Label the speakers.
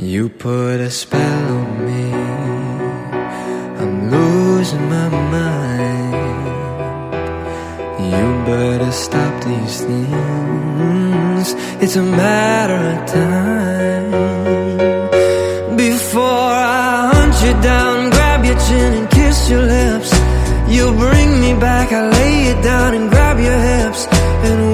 Speaker 1: You put a spell on me, I'm losing my mind. You better stop these things, it's a matter of time. Before I hunt you down, grab your chin and kiss your lips. You bring me back, I lay you down and grab your hips, and